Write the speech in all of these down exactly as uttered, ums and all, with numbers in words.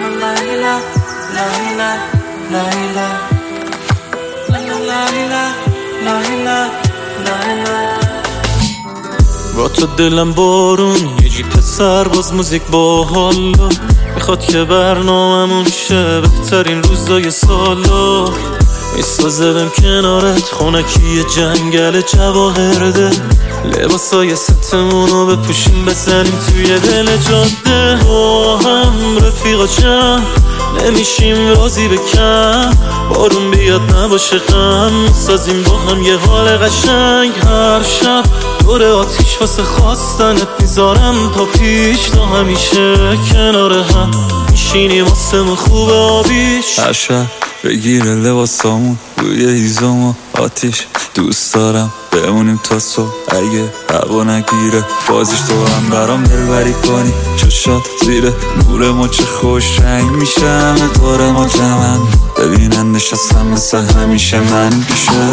با تو دلم بارون یه جیپ سرباز موزیک با حالا میخواد که برنامه‌مون شه بهترین روزای سالا میسازم کنارت خونکی جنگل جواهرده لباسای ستمونو بپوشیم بزنیم توی دل جاده با هم رفیقا جمع نمیشیم راضی به کم بارون بیاد نباشه غم میسازیم با هم یه حال قشنگ هر شب دور آتیش واسه خواستنت میذارم تا پیش تا همیشه کنار هم میشینیم واسه خوب آبیش هر شب بگیره لباسامون روی هیزم و آتیش دوست دارم بمونیم تا صبح اگه هوا نگیره بازیش تو هم برام دلبری کنی چشات زیر نور ما چه خوش رنگ میشه همه دور ما جمعن ببینن نشستم مثل همیشه من پیشه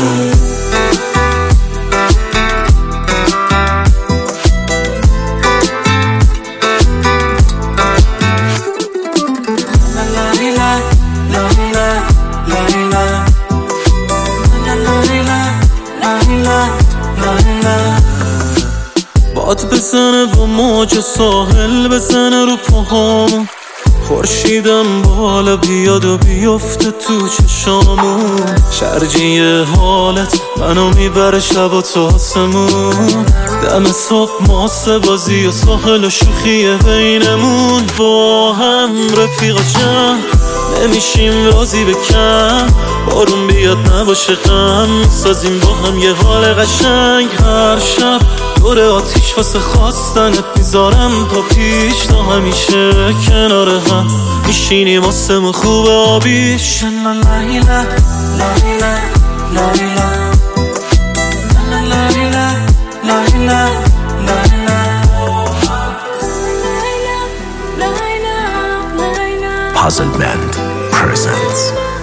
باد بزنه و موج ساحل بزنه رو پاهامون خورشیدم بالا بیاد و بیفته تو چشامون شرجی حالت منو میبره شب و تا آسمون دم صبح ماسه بازی و ساحل و شوخی بینمون با هم رفیقا جمع نمیشیم راضی به کم بارون بیاد نباشه غم سازیم با هم یه حال قشنگ هر شب دور آتیش واسه خواستنت میذارم تا پیش تا همیشه کنار هم میشینیم واسه خوب آبیش لا لا لا لا لا Puzzle Band presents